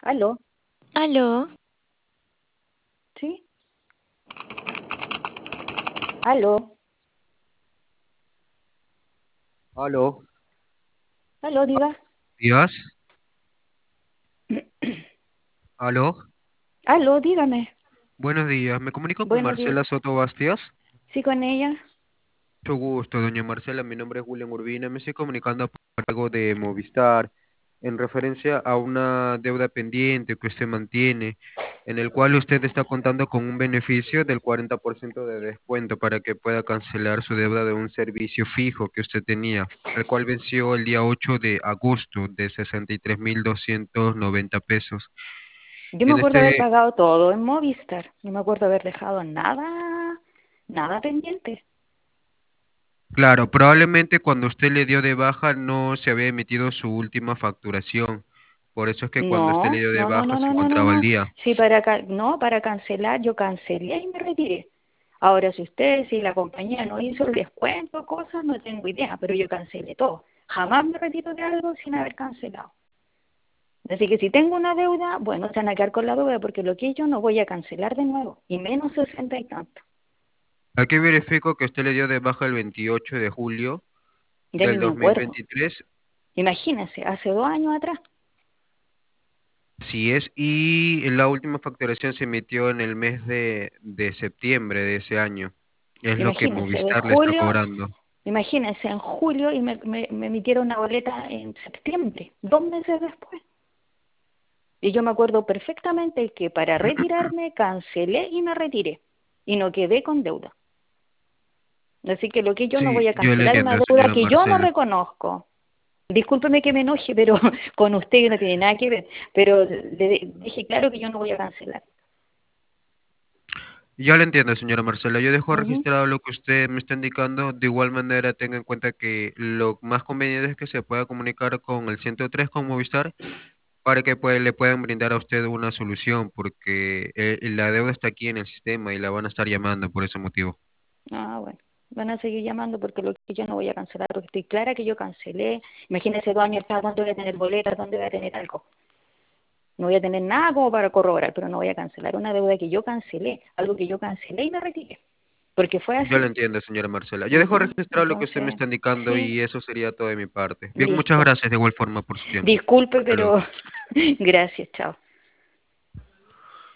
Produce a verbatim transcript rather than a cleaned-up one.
¿Aló? Aló, ¿Sí? ¿Aló? Aló, ¿Aló, diga? días, aló, ¿Aló? Dígame. buenos días. Me comunico con Buenos días. Marcela Soto Bastias. ¿Sí con ella? Mucho gusto, doña Marcela. Mi nombre es William Urbina. Me estoy comunicando por algo de Movistar en referencia a una deuda pendiente que usted mantiene, en el cual usted está contando con un beneficio del cuarenta por ciento de descuento para que pueda cancelar su deuda de un servicio fijo que usted tenía, el cual venció el día ocho de agosto de sesenta y tres mil doscientos noventa pesos. Yo me En acuerdo haber este pagado todo en Movistar. No me acuerdo haber dejado nada, nada pendiente. Claro, probablemente cuando usted le dio de baja no se había emitido su última facturación. Por eso es que cuando usted le No, dio de no, no, baja no, se no, no, no, encontraba al no. día. Sí, para ca- no, para cancelar, yo cancelé y me retiré. Ahora, si usted, si la compañía no hizo el descuento, cosas, no tengo idea, pero yo cancelé todo. Jamás me retiro de algo sin haber cancelado. Así que si tengo una deuda, bueno, se van a quedar con la deuda porque lo que yo no voy a cancelar de nuevo, y menos sesenta y tanto, Aquí verifico que usted le dio de baja el veintiocho de julio ya ni del me dos mil acuerdo. veintitrés. Imagínense, hace dos años atrás, Así es, y la última facturación se emitió en el mes de, de septiembre de ese año. Es lo que imagínense, de Movistar le está julio, cobrando. imagínense, en julio y me, me, me emitieron una boleta en septiembre, dos meses después. Y yo me acuerdo perfectamente que para retirarme cancelé y me retiré, y no quedé con deuda. Así que lo que yo no Sí, voy a yo le cancelar una entiendo, deuda señora que yo no Marcela. reconozco. Discúlpeme que me enoje, pero con usted no tiene nada que ver. Pero le dije claro que yo no voy a cancelar. Ya lo entiendo, señora Marcela. Yo dejo Ujú. registrado lo que usted me está indicando. De igual manera, tenga en cuenta que lo más conveniente es que se pueda comunicar con el ciento tres con Movistar para que pues, le puedan brindar a usted una solución, porque eh, la deuda está aquí en el sistema y la van a estar llamando por ese motivo. Ah, bueno. Van a seguir llamando porque lo que yo no voy a cancelar, porque estoy clara que yo cancelé. Imagínese dos años atrás, ¿dónde voy a tener boletas? ¿Dónde voy a tener algo? No voy a tener nada como para corroborar, pero no voy a cancelar una deuda que yo cancelé, algo que yo cancelé y me retiré, porque fue Yo lo así. entiendo, señora Marcela. Yo dejo Ujú. registrado lo que usted me Entonces, está indicando sí, y eso sería todo de mi parte. Bien, muchas listo. gracias de igual forma por su tiempo. Disculpe, Hasta luego. pero gracias, chao.